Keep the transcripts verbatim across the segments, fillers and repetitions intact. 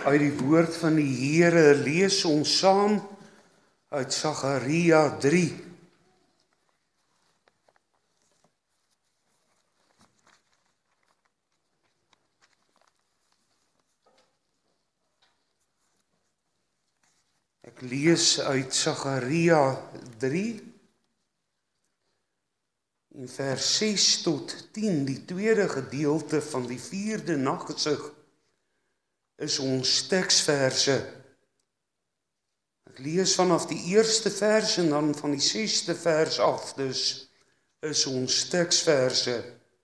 Uit die woord van die Here lees ons saam uit Sagaria drie. Ek lees uit Sagaria drie, in vers ses tot tien, die tweede gedeelte van die vierde naggesig, is ons teksverse. Ek lees vanaf die eerste vers en dan van die sesde vers af, dus is ons teksverse.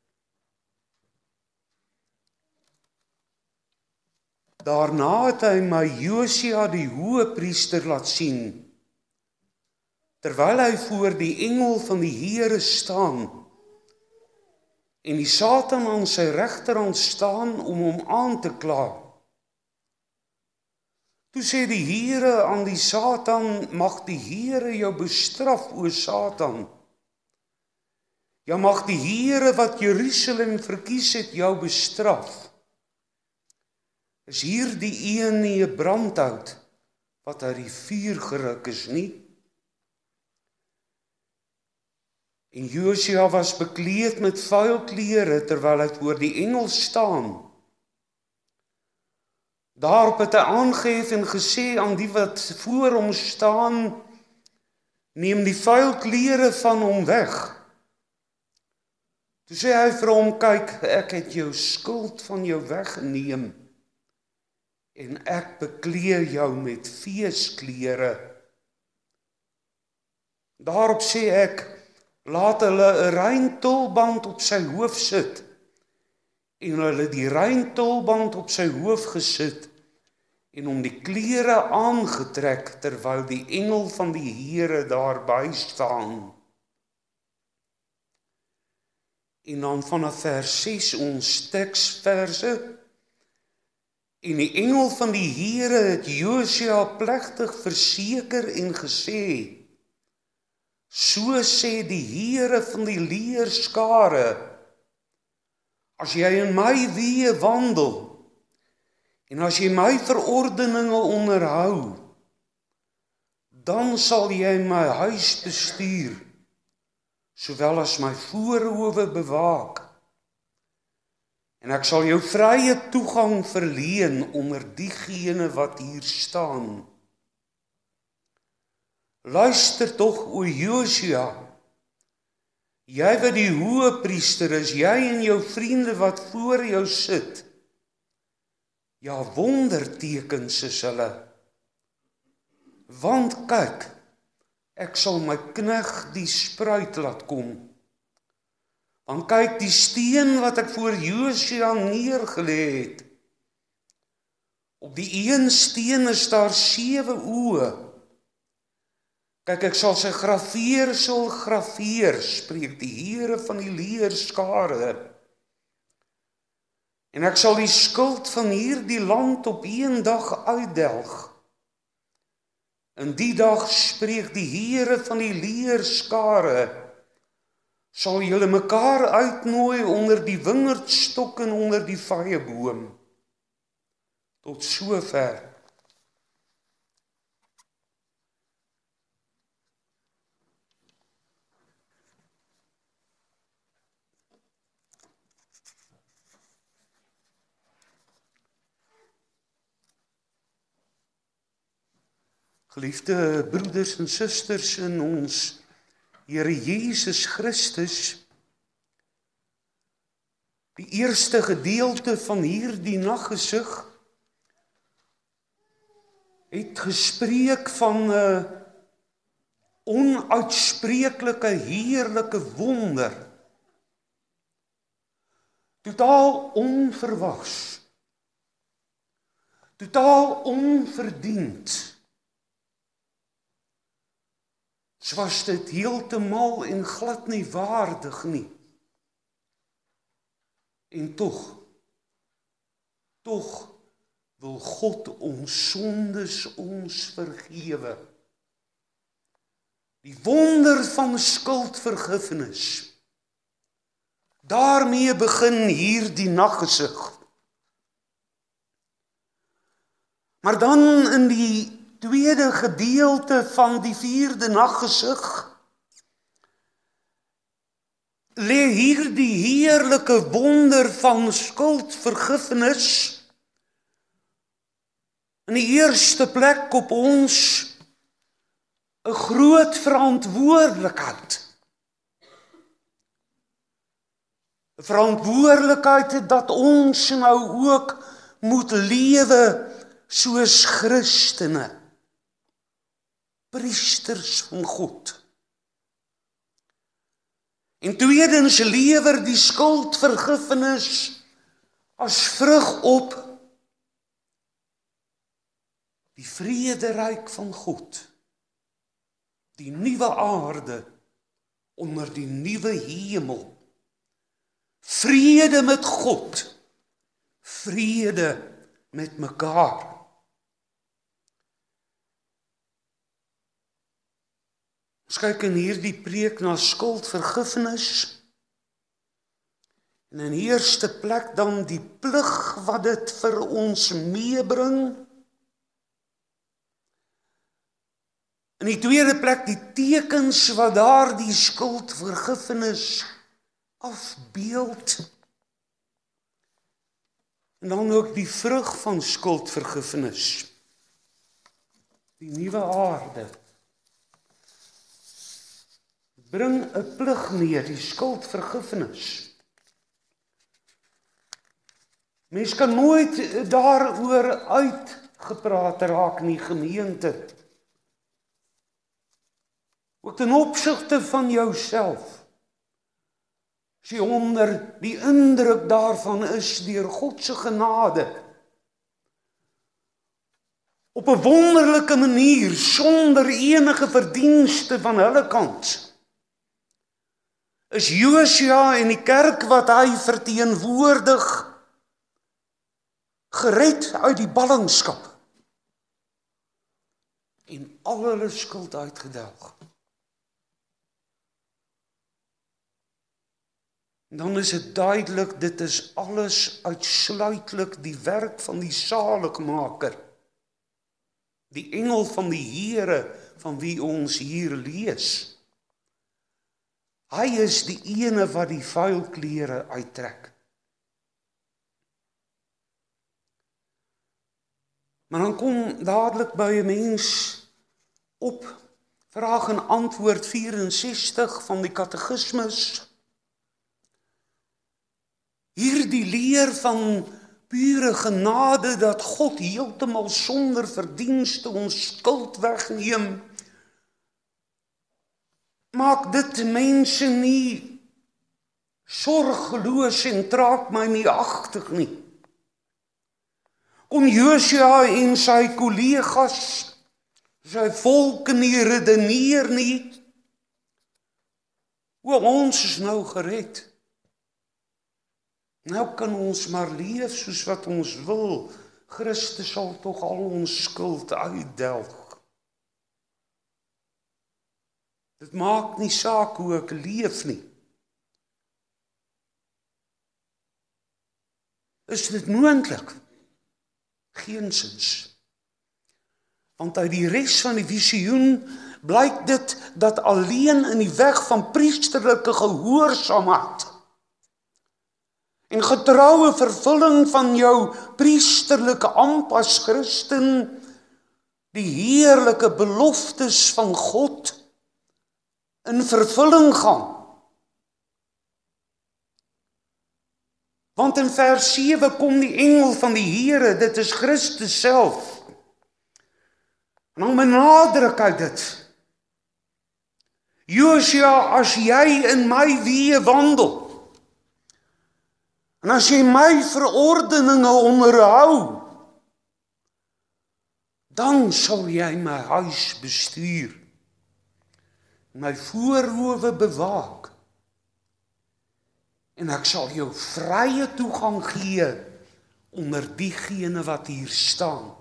Daarna het hy my Josia die hoëpriester laat sien, terwyl hy voor die engel van die Here staan, en die Satan aan sy regterhand staan om hom aan te kla. Toe sê die Here aan die Satan, mag die Here jou bestraf, o Satan. Ja, mag die Here wat Jerusalem verkies het, jou bestraf. Is hier die een nie 'n brandhout, wat uit die vuur geruk is nie? En Josia was bekleed met vuil klere, terwyl hy voor die engel staan. Daarop het hy aangehef en gesê aan die wat voor hom staan, neem die vuil klere van hom weg. Toe sê hy vir hom, kyk, ek het jou skuld van jou weggeneem, en ek bekleed jou met feesklere. Daarop sê ek, laat hulle 'n reintolband op sy hoof sit, en hulle die reintolband op sy hoof gesit, en om die klere aangetrek, terwyl die engel van die Here daarby staan. En dan vanaf vers ses ons teksverse, en die engel van die Here het Josia plegtig verseker en gesê, so sê die Here van die leerskare, as jy in my weë wandel, en as jy my verordeninge onderhou, dan sal jy my huis bestuur, sowel as my voorhoewe bewaak, en ek sal jou vrye toegang verleen onder diegene wat hier staan. Luister tog, o Josia, jy wat die hoëpriester is, jy en jou vriende wat voor jou sit, ja, wondertekens is hulle. Want kyk, ek sal my knegt die spruit laat kom. Want kyk, die steen wat ek voor Josia neergelê het, op die een steen is daar sewe oë. Kyk, ek sal sy graveersel graveer, spreek die Here van die leerskare. En ek sal die skuld van hierdie land op een dag uitdelg. In die dag, spreek die Here van die leerskare, sal julle mekaar uitnooi onder die wingerdstok en onder die vyeboom. Tot sover. Geliefde broeders en susters in ons Here Jesus Christus, die eerste gedeelte van hierdie naggesig het gespreek van 'n onuitspreeklike heerlike wonder, totaal onverwags, totaal onverdiend. So was dit heeltemal en glad nie waardig nie. En tog, tog wil God ons sondes ons vergewe. Die wonder van skuldvergifnis. Daarmee begin hier die naggesig. Maar dan in die tweede gedeelte van die vierde naggesig lê hier die heerlike wonder van skuldvergifnis in die eerste plek op ons 'n groot verantwoordelikheid. 'n Verantwoordelikheid dat ons nou ook moet lewe soos Christene, priesters van God. En tweedens lewer die skuldvergifnis as vrug op die vrederyk van God, die nuwe aarde onder die nuwe hemel, vrede met God, vrede met mekaar. Ons kyk in hierdie preek na skuldvergifnis en in eerste plek dan die plig wat dit vir ons meebring. In die tweede plek die tekens wat daar die skuldvergifnis afbeeld. En dan ook die vrug van skuldvergifnis. Die nuwe aarde. Bring 'n plig mee, die skuldvergifnis. Mens kan nooit daaroor uitgepraat raak in die gemeente. Ook ten opsigte van jouself. As jy onder die indruk daarvan is deur God se genade. Op 'n wonderlike manier, sonder enige verdienste van hulle kant. Is Josia en die kerk wat hy verteenwoordig gered uit die ballingskap en al hulle skuld uitgedelg. Dan is dit duidelik, dit is alles uitsluitlik die werk van die Saligmaker, die engel van die Here van wie ons hier lees. Hy is die ene wat die vuil klere uittrek. Maar dan kom dadelik by 'n mens op vraag en antwoord vyf-en-sestig van die katekismus. Hierdie leer van pure genade dat God heeltemal sonder verdienste ons skuld wegneem, maak dit mense nie sorgeloos en traak my nie agtig nie. Kom Josia en sy kollegas, sy volk nie redeneer nie, o, ons is nou gered. Nou kan ons maar leef soos wat ons wil, Christus sal tog al ons skuld uitdelg. Dit maak nie saak hoe ek leef nie. Is dit moontlik? Geensins. Want uit die res van die visioen blyk dit dat alleen in die weg van priesterlike gehoorsaamheid en getroue vervulling van jou priesterlike ampt as Christen die heerlike beloftes van God in vervulling gaan. Want in vers sewe kom die engel van die Here, dit is Christus self. En dan benadruk hy dit. Josia, as jy in my weë wandel, en as jy my verordeninge onderhou, dan sal jy my huis bestuur, my voorhoewe bewaak, en ek sal jou vrye toegang gee onder diegene wat hier staan.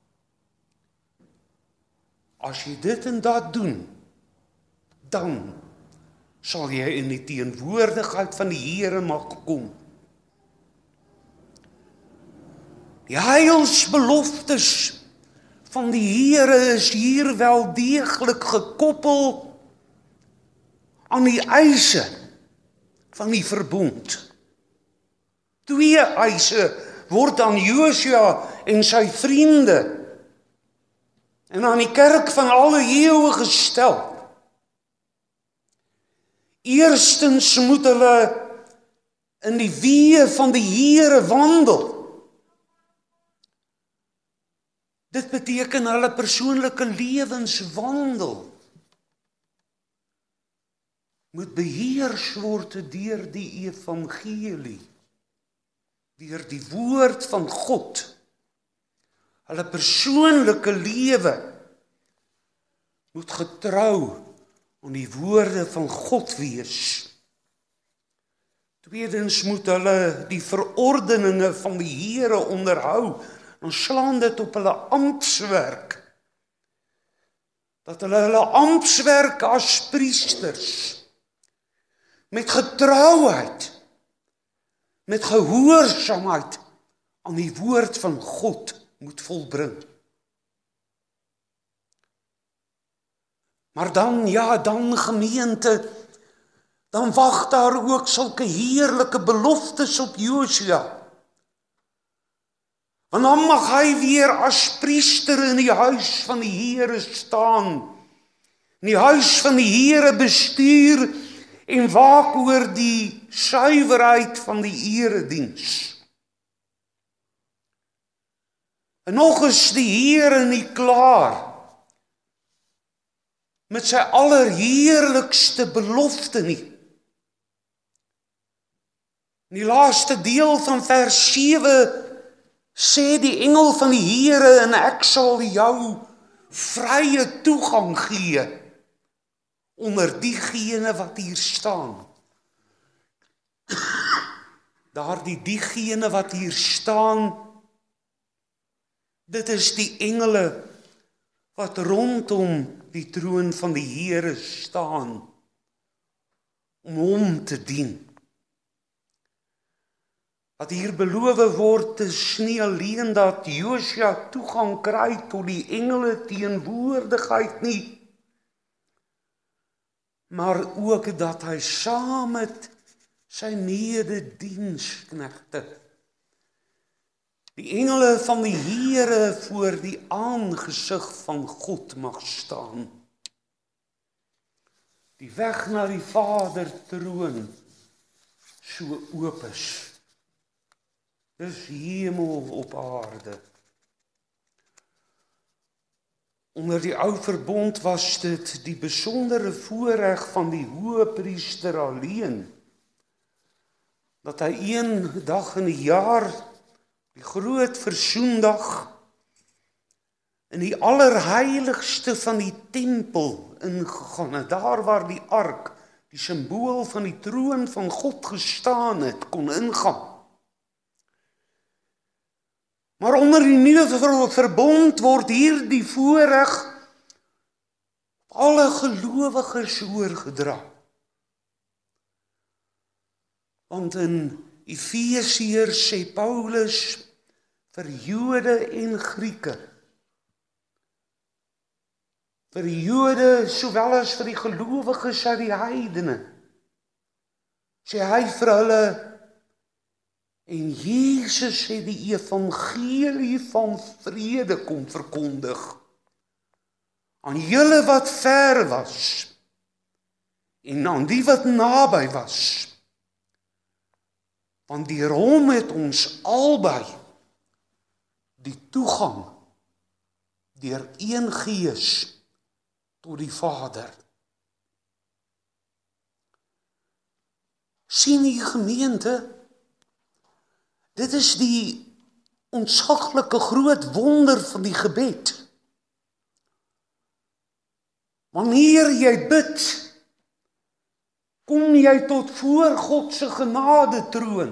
As jy dit en dat doen, dan sal jy in die teenwoordigheid van die Here mag kom. Die heilsbeloftes van die Here is hier wel deeglik gekoppel aan die eise van die verbond. Twee eise word aan Josua en sy vriende en aan die kerk van alle eeue gestel. Eerstens moet hulle in die weë van die Here wandel. Dit beteken hulle persoonlike lewenswandel moet beheers word deur die evangelie, deur die woord van God. Hulle persoonlike lewe moet getrou aan die woorde van God wees. Tweedens moet hulle die verordeninge van die Here onderhou. Dan slaan dit op hulle amptswerk. Dat hulle hulle amptswerk as priesters met getrouheid, met gehoorsaamheid aan die woord van God moet volbring. Maar dan, ja, dan gemeente, dan wag daar ook sulke heerlike beloftes op Josua. Want dan mag hy weer as priester in die huis van die Here staan, in die huis van die Here bestuur en waak oor die suiwerheid van die erediens. En nog is die Here nie klaar met sy allerheerlikste belofte nie. In die laaste deel van vers sewe sê die engel van die Here, en ek sal jou vrye toegang gee onder diegene wat hier staan. Daardie diegene wat hier staan, dit is die engele wat rondom die troon van die Here staan, om hom te dien. Wat hier beloof word, is nie alleen dat Josua toegang kry tot die engele teenwoordigheid nie, maar ook dat hy saam met sy medediensknegte, die engele van die Here voor die aangesig van God mag staan. Die weg na die Vader troon so oop is. Dis hemel op aarde. Onder die ou verbond was dit die besondere voorreg van die hoëpriester alleen, dat hy een dag in die jaar, die groot versoendag, in die allerheiligste van die tempel ingegaan het, daar waar die ark, die symbool van die troon van God gestaan het, kon ingaan. Maar onder die nuwe verbond word hier die voorreg alle gelowiges oorgedra. Want in Efesiërs sê Paulus vir Jode en Grieke, vir die Jode sowel as vir die gelowiges uit die heidene, sê hy vir hulle, en Jesus het die evangelie van vrede kom verkondig aan julle wat ver was en aan die wat naby was. Want deur hom het ons albei die toegang deur een Gees tot die Vader. Sien die gemeente, dit is die ontsaglike groot wonder van die gebed. Wanneer jy bid, kom jy tot voor God se genade troon.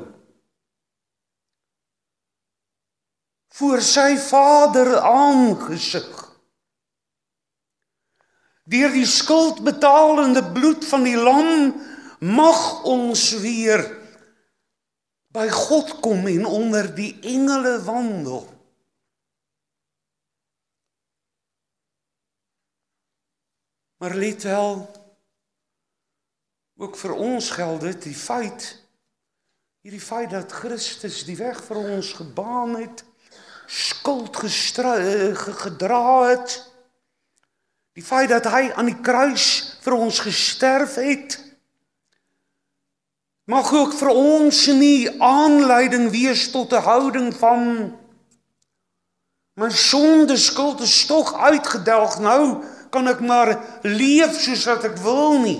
Voor sy Vader aangesig. Deur die skuldbetalende bloed van die lam mag ons weer by God kom en onder die engele wandel. Maar let wel, ook vir ons geld dit, die feit, hierdie feit dat Christus die weg vir ons gebaan het, skuld gestra, gedra het, die feit dat hy aan die kruis vir ons gesterf het, mag ook vir ons nie aanleiding wees tot 'n houding van my sonde skuld is tog uitgedelg, nou kan ek maar leef soos wat ek wil nie.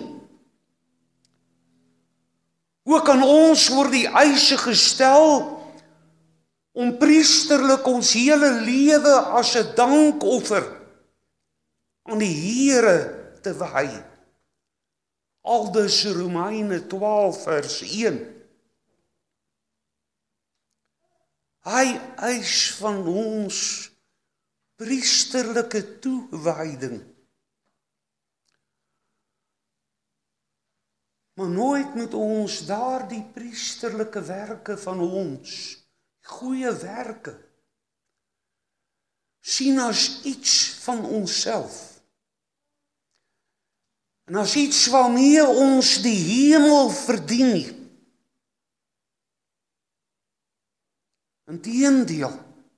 Ook aan ons word die eise gestel om priesterlik ons hele lewe as 'n dankoffer aan die Here te wy. Aldus Romeine twaalf vers een. Hy eis van ons priesterlike toewyding. Maar nooit moet ons daardie priesterlike werke van ons, goeie werke, sien as iets van onsself. En as iets waarmee ons die hemel verdien nie. Inteendeel,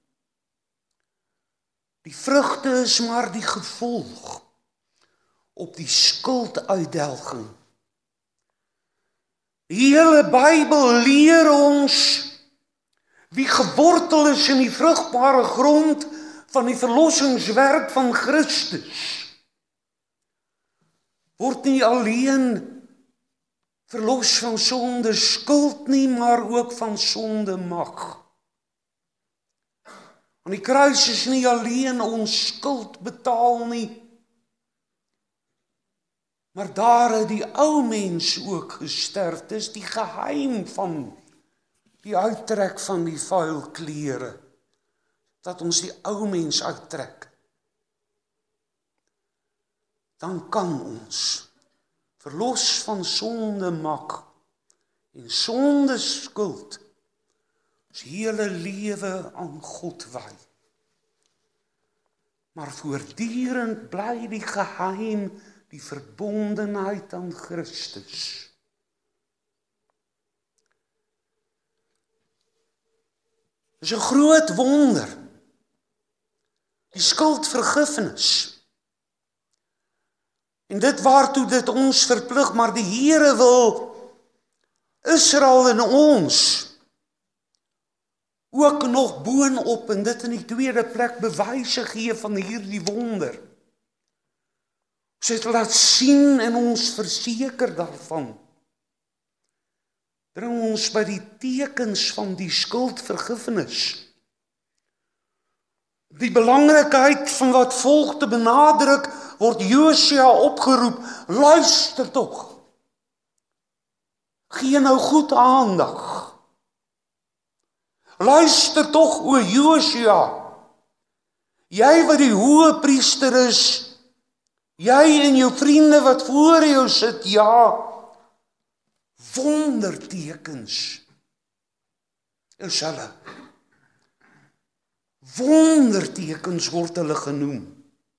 die vrugte is maar die gevolg op die skulduitdelging. Die hele Bybel leer ons wie gewortel is in die vrugbare grond van die verlossingswerk van Christus, word nie alleen verlos van sonde skuld nie, maar ook van sonde mag. Aan die kruis is nie alleen ons skuld betaal nie, maar daar het die ou mens ook gesterf. Dis die geheim van die uittrek van die vuil klere, dat ons die ou mens uittrek. Dan kan ons verlos van sonde mag en sonde skuld ons hele lewe aan God wy. Maar voortdurend bly die geheim die verbondenheid aan Christus. Dit is 'n groot wonder. Die skuldvergifnis. En dit waartoe dit ons verplig, maar die Here wil Israel en ons ook nog boonop, en dit in die tweede plek bewyse gee van hierdie wonder. Ons het laat sien en ons verseker daarvan. Bring ons by die tekens van die skuldvergifnis. Die belangrikheid van wat volg te benadruk, word Josia opgeroep, luister tog. Gee nou goed aandag. Luister tog, o Josia. Jy wat die hoë priester is, jy en jou vriende wat voor jou sit, ja, wondertekens is hulle. Wondertekens word hulle genoem.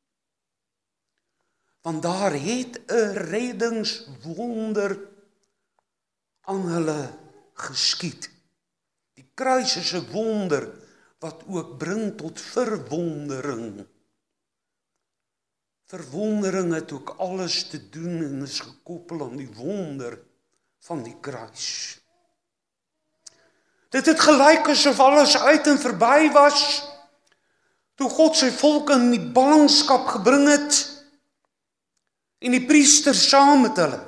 Want daar het 'n reddingswonder aan hulle geskied. Die kruis is 'n wonder wat ook bring tot verwondering. Verwondering het ook alles te doen en is gekoppel aan die wonder van die kruis. Dit het gelyk asof alles uit en verby was, toe God sy volk in die ballingskap gebring het, en die priesters saam met hulle.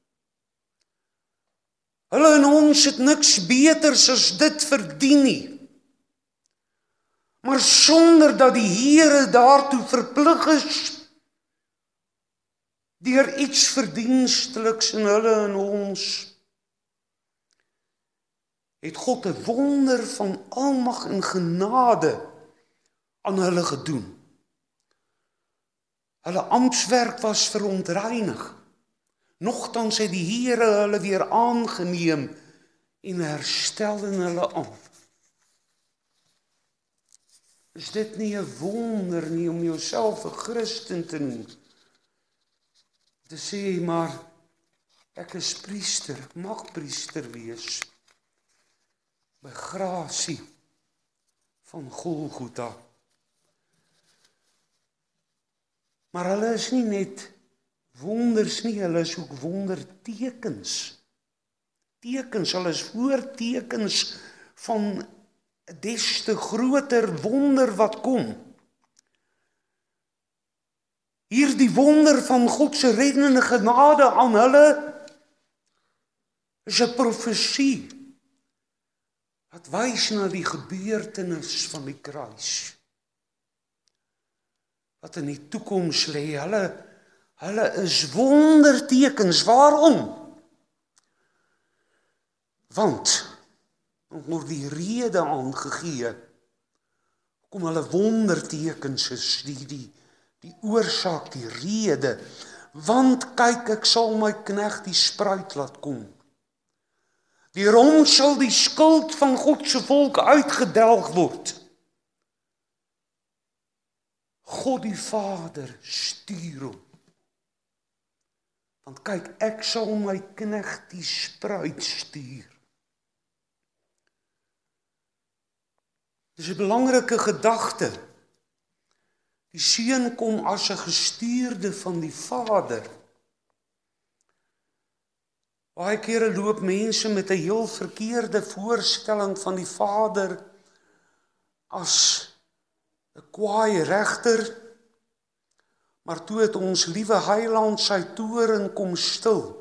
Hulle en ons het niks beters as dit verdien nie. Maar sonder dat die Here daartoe verplig is, deur iets verdiensteliks in hulle en ons, het God 'n wonder van almag en genade aan hulle gedoen. Hulle amptswerk was verontreinig. Nogtans het die Here hulle weer aangeneem en herstel in hulle aan. Is dit nie 'n wonder nie om jouself 'n Christen te noem? Te sê, maar ek is priester, ek mag priester wees. By grasie van Golgotha. Maar hulle is nie net wonders nie, hulle is ook wondertekens. Tekens, hulle is voortekens van 'n des te groter wonder wat kom. Hierdie wonder van God se reddende genade aan hulle is 'n profesie wat wys na die gebeurtenis van die kruis. Wat in die toekoms lê, hulle, hulle is wondertekens. Waarom? Want, word die rede aangegee, kom hulle wondertekens is, die, die, die oorsaak, die rede. Want kyk, ek sal my knegt die spruit laat kom. Deur hom sal die skuld van God se volk uitgedelg word. God die Vader stuur hom. Want kyk, ek sal my knegt die spruit stuur. Dis 'n belangrike gedagte. Die seun kom as 'n gestuurde van die Vader. Baie kere loop mense met 'n heel verkeerde voorstelling van die Vader as 'n kwaai regter, maar toe het ons liewe Heiland sy toren kom stil.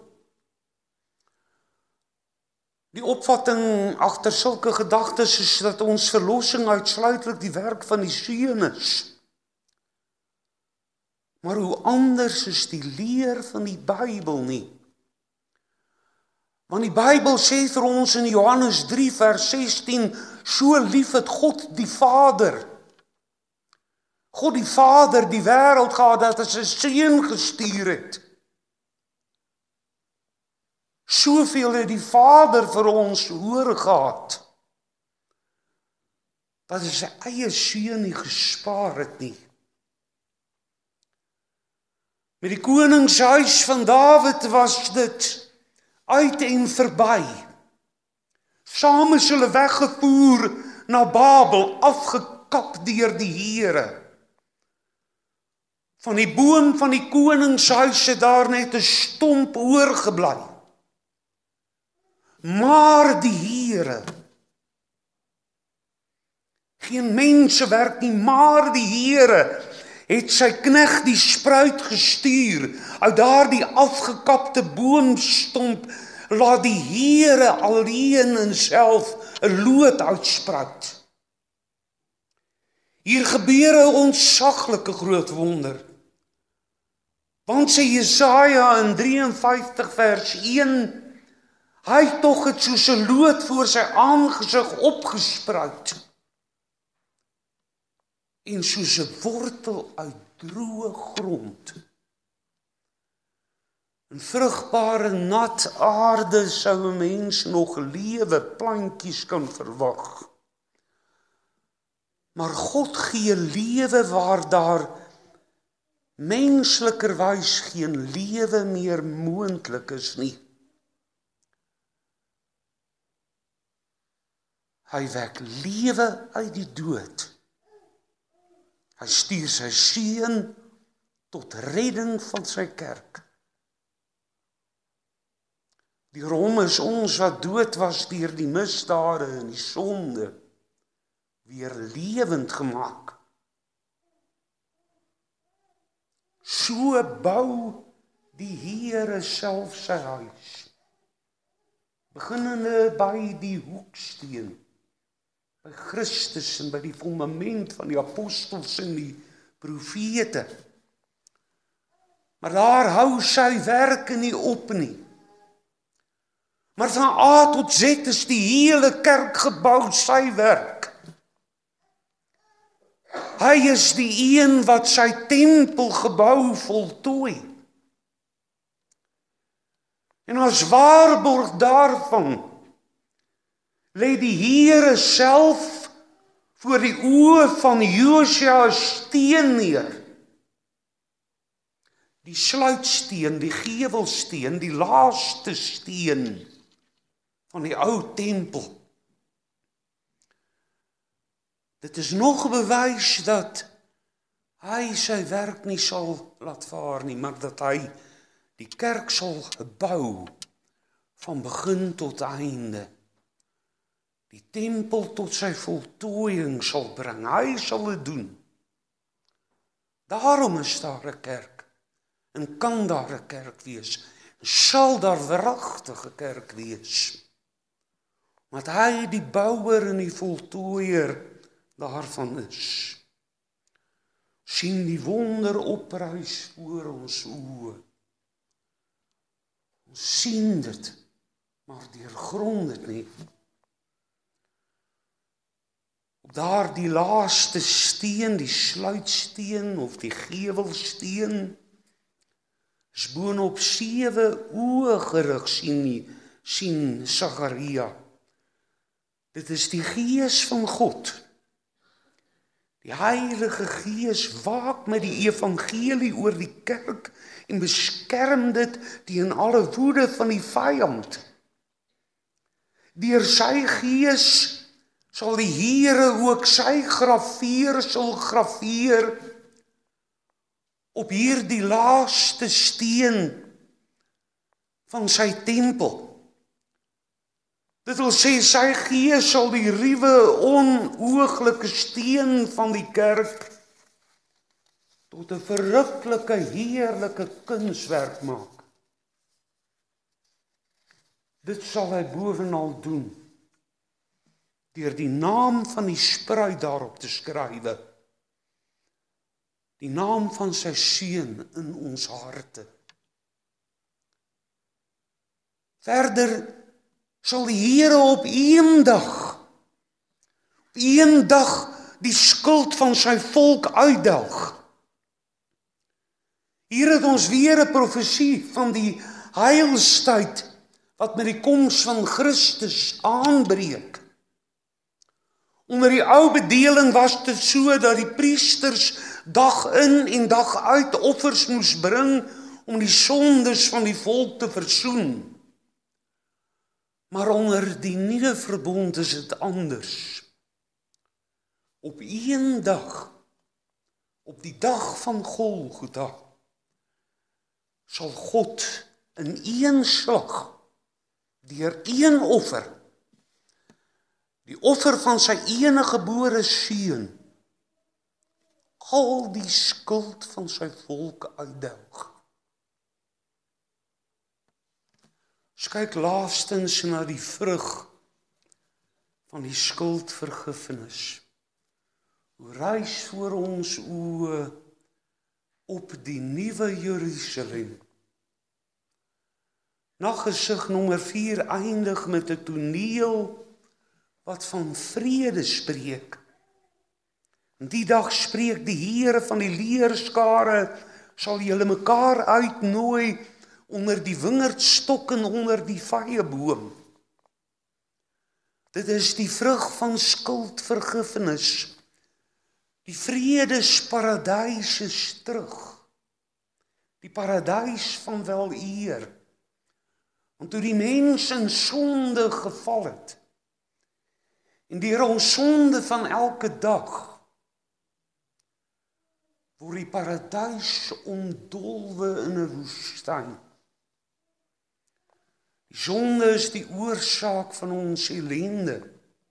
Die opvatting agter sulke gedagtes is dat ons verlossing uitsluitlik die werk van die Seun is. Maar hoe anders is die leer van die Bybel nie? Want die Bybel sê vir ons in Johannes drie vers sestien, so lief het God die Vader. God die Vader die wêreld gehad dat hy sy Seun gestuur het. Soveel het die Vader vir ons hoor gehad, dat hy sy eie Seun nie gespaar het nie. Met die koningshuis van Dawid was dit uit en verby. Saam is hulle weggevoer na Babel, afgekap deur die Here. Van die boom van die koningshuis het daar net 'n stomp oorgebly. Maar die Here, geen mensewerk nie, maar die Here het sy knegt die spruit gestuur. Uit daardie afgekapte boomstomp laat die Here alleen in self 'n loot uitspruit. Hier gebeur 'n ontsaglike groot wonder. Want sê Jesaja in drie en vyftig vers een, hy tog het soos 'n loot voor sy aangesig opgespruit. En soos 'n wortel uit droë grond. In vrugbare nat aarde sou 'n mens nog lewe plantjies kan verwag. Maar God gee lewe waar daar menslikerwys geen lewe meer moontlik is nie. Hy wek lewe uit die dood. Hy stuur sy Seun tot redding van sy kerk. Deur hom is ons wat dood was deur die misdade en die sonde weer lewend gemaak. So bou die Here self sy huis. Beginnende by die hoeksteen, by Christus en by die fundament van die apostels en die profete. Maar daar hou sy werke nie op nie. Maar van A tot Z is die hele kerkgebou sy werk. Hy is die een wat sy tempelgebou voltooi. En as waarborg daarvan lê die Here self voor die oë van Josia steen neer. die sluitsteen, die gewelsteen, die laaste steen van die ou tempel. Dit is nog bewys dat hy sy werk nie sal laat vaar nie, maar dat hy die kerk sal bou van begin tot einde. Die tempel tot sy voltooiing sal bring. Hy sal dit doen. Daarom is daar 'n kerk. En kan daar 'n kerk wees. Sal daar wragtige kerk wees. Want hy die bouer en die voltooier daarvan is. Sien die wonder opruis voor ons oë. Ons sien dit, maar deurgrond dit nie. Op daar die laaste steen, die sluitsteen of die gewelsteen, is boonop sewe oë gerig, sien, sien Sagaria. Dit is die Gees van God. Die Heilige Gees waak met die evangelie oor die kerk en beskerm dit teen alle woede van die vyand. Deur sy Gees sal die Here ook sy graveer sal graveer op hierdie laaste steen van sy tempel. Dit wil sê, sy Gees sal die ruwe, onooglike steen van die kerk tot 'n verruklike, heerlike kunswerk maak. Dit sal hy bovenal doen, deur die naam van die spruit daarop te skrywe, die naam van sy seun in ons harte. Verder sal die Here op een dag, op een dag die skuld van sy volk uitdelg. Hier het ons weer 'n profesie van die heilstyd wat met die koms van Christus aanbreek. Onder die ou bedeling was dit so dat die priesters dag in en dag uit offers moes bring om die sondes van die volk te versoen. Maar onder die nuwe verbond is dit anders. Op een dag, op die dag van Golgotha, sal God in een slag, deur een offer, die offer van sy enige gebore seun, al die skuld van sy volk uitdelg. Ons kyk laastens na die vrug van die skuldvergifnis. Hoe reis voor ons oë op die nuwe Jerusalem. Naggesig nommer vier eindig met 'n toneel wat van vrede spreek. En die dag spreek die Here van die leerskare, sal julle mekaar uitnooi onder die wingerdstok en onder die vyeboom. Dit is die vrug van skuldvergifnis. Die vredesparadys is terug. Die paradys van wel eer. Want toe die mens in sonde geval het, en deur ons sonde van elke dag, word die paradys ontdolwe in 'n woestyn. Die sonde is die oorsaak van ons ellende.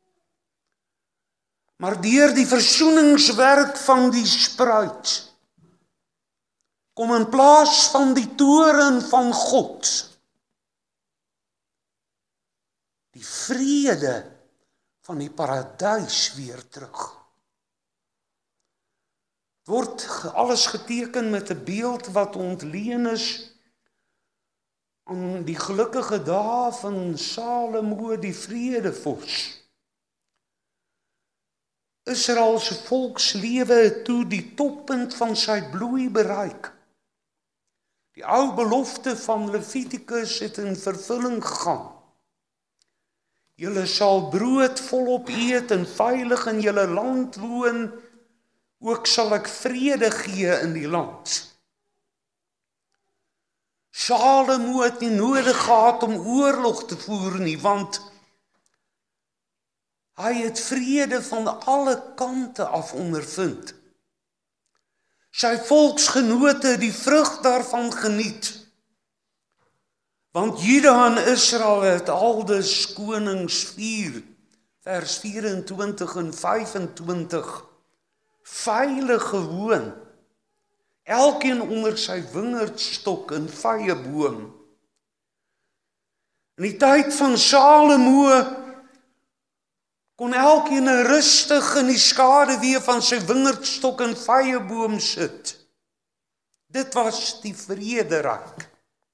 Maar deur die versoeningswerk van die spruit, kom in plaas van die toorn van God, die vrede van die paradys weer terug. Word alles geteken met 'n beeld wat ontleen is aan die gelukkige dae van Salomo die vredevors. Israel se volkslewe het toe die toppunt van sy bloei bereik. Die ou belofte van Levitikus het in vervulling gegaan. Julle sal brood volop eet en veilig in julle land woon, ook sal ek vrede gee in die land. Salomo het nie nodig gehad om oorlog te voer nie, want hy het vrede van alle kante af ondervind. Sy volksgenote het die vrug daarvan geniet. Want Juda en Israel het aldus konings vier, vers vyf-en-twintig en vyf-en-twintig, veilig gewoon, elkeen onder sy wingerdstok en vyeboom. In die tyd van Salomo kon elkeen rustig in die skaduwee van sy wingerdstok en vyeboom sit. Dit was die vrederyk.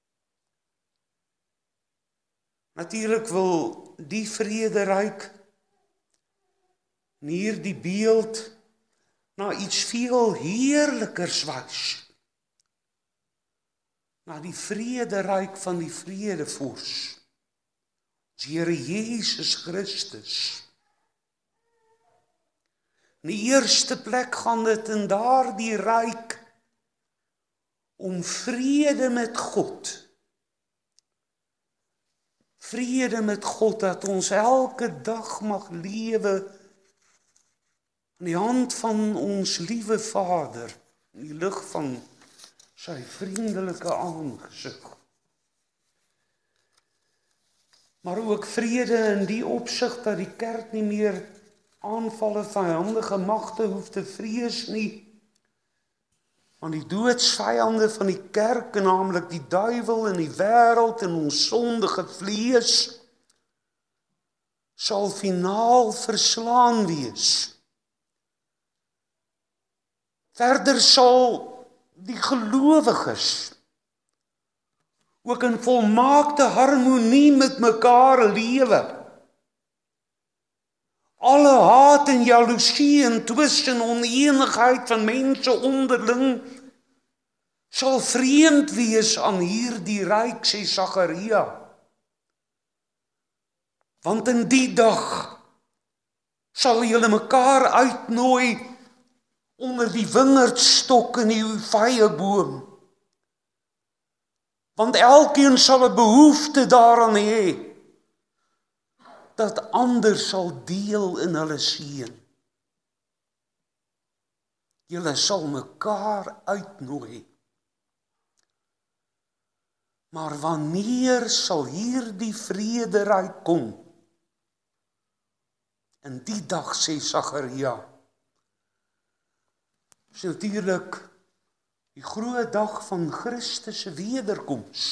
Natuurlik wil die vrederyk hier die beeld na iets veel heerlikers wys. Na die vrederyk van die vredevors, ons Here Jesus Christus. In die eerste plek gaan dit in daardie ryk om vrede met God. Vrede met God, dat ons elke dag mag lewe in die hand van ons liewe Vader, in die lig van sy vriendelike aangesig. Maar ook vrede in die opsig dat die kerk nie meer aanvalle vyandige magte hoef te vrees nie, want die doodsvyande van die kerk, naamlik die duiwel en die wêreld en ons sondige vlees, sal finaal verslaan wees. Verder sal die gelowiges ook in volmaakte harmonie met mekaar lewe. Alle haat en jaloesie en twis en oneenigheid van mense onderling sal vreemd wees aan hierdie ryk, sê Sagaria. Want in die dag sal julle mekaar uitnooi onder die wingerdstok en die vyeboom. Want elkeen sal 'n behoefte daaraan hê, dat ander sal deel in hulle seën. Julle sal mekaar uitnooi. Maar wanneer sal hierdie vrederyk kom? In die dag, sê Sagaria, is natuurlik die groot dag van Christus se wederkoms.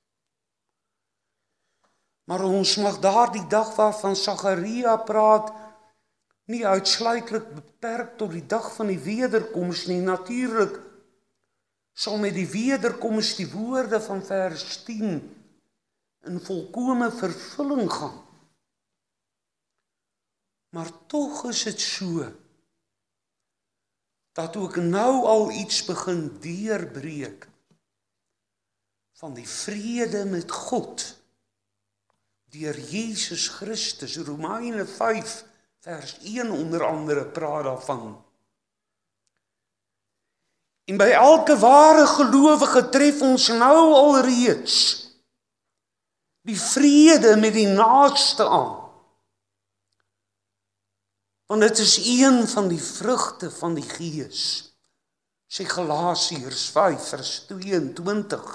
Maar ons mag daardie dag waarvan Sagaria praat, nie uitsluitlik beperk tot die dag van die wederkoms nie. Natuurlik sal met die wederkoms die woorde van vers tien in volkome vervulling gaan. Maar tog is dit so, dat ook nou al iets begin deurbreek van die vrede met God, deur Jesus Christus. Romeine vyf vers een onder andere praat daarvan. En by elke ware gelowige tref ons nou alreeds die vrede met die naaste aan. Want dit is een van die vrugte van die Gees, sê Galasiërs vyf vers tweeëntwintig.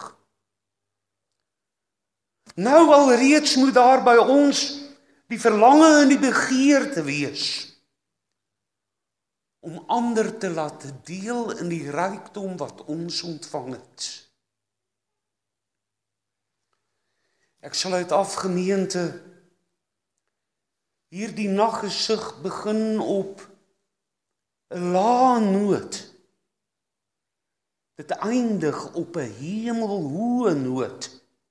Nou alreeds moet daar by ons die verlange en die begeerte wees om ander te laat deel in die rykdom wat ons ontvang het. Ek sal uit af, gemeente, hierdie naggesig begin op 'n lae noot. Dit eindig op 'n hemelhoë noot.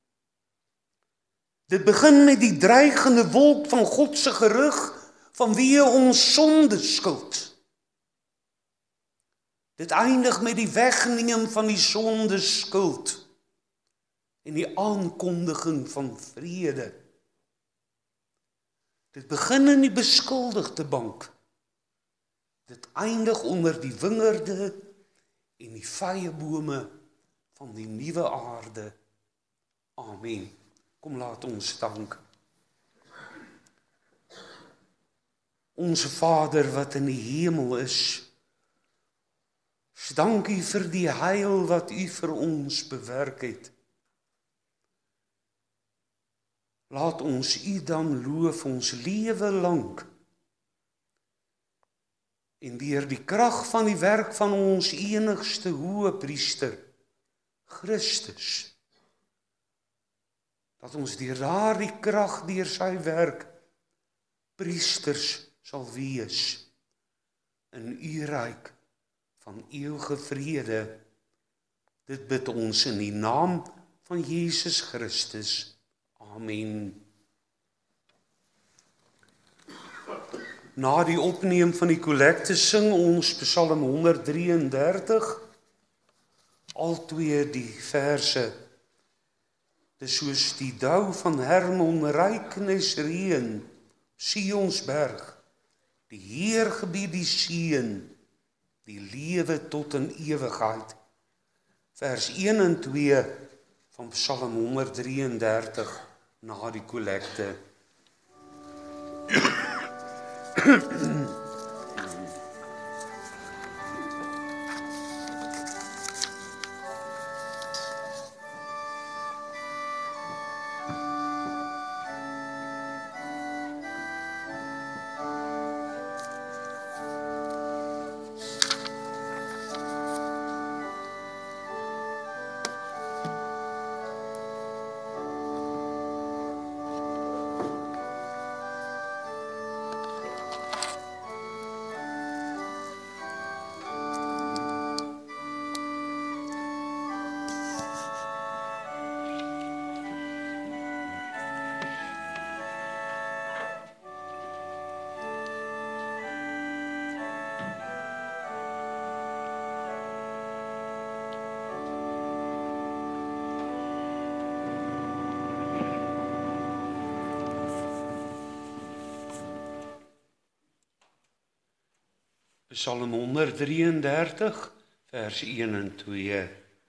Dit begin met die dreigende wolk van God se gerug vanweë ons sonde skuld. Dit eindig met die wegneem van die sonde skuld en die aankondiging van vrede. Dit begin in die beskuldigde bank. Dit eindig onder die wingerde en die vyebome van die nuwe aarde Amen. Kom laat ons dank. Onze Vader wat in die hemel is, dank U vir die heil wat U vir ons bewerk het. Laat ons U dan loof ons lewe lank. En deur die krag van die werk van ons enigste Hoëpriester, Christus, dat ons deur daardie krag, deur sy werk, priesters sal wees in U ryk van eeuwige vrede. Dit bid ons in die naam van Jesus Christus. Amen. Na die opneem van die kollekte sing ons Psalm honderddraieëndertig, al twee die verse. Dis soos die dou van Hermon reiknis reën, Sionsberg, die Heer gebied die seën, die lewe tot in ewigheid. Vers een en twee van Psalm honderddraieëndertig na die kollekte. Psalm honderddraieëndertig, vers een en twee.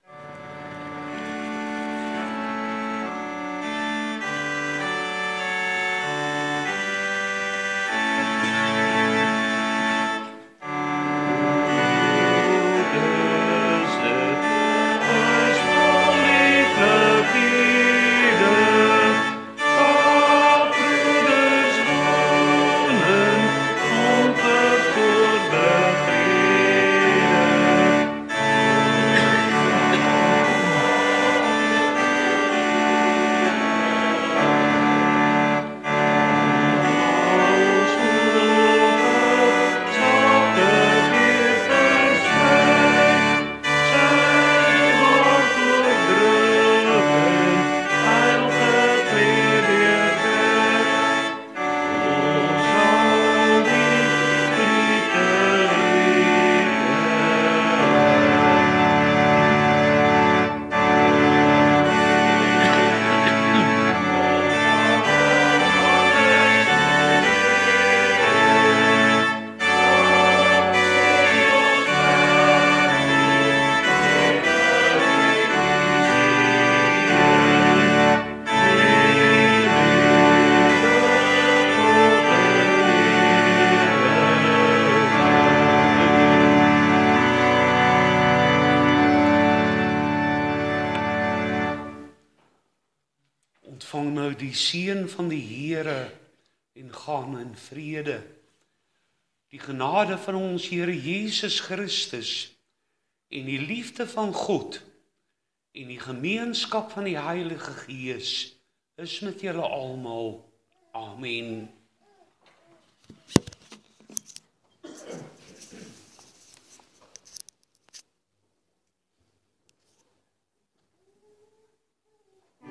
Ontvang nou die seën van die Here en gaan in vrede. Die genade van ons Here Jesus Christus en die liefde van God en die gemeenskap van die Heilige Gees is met julle almal. Amen.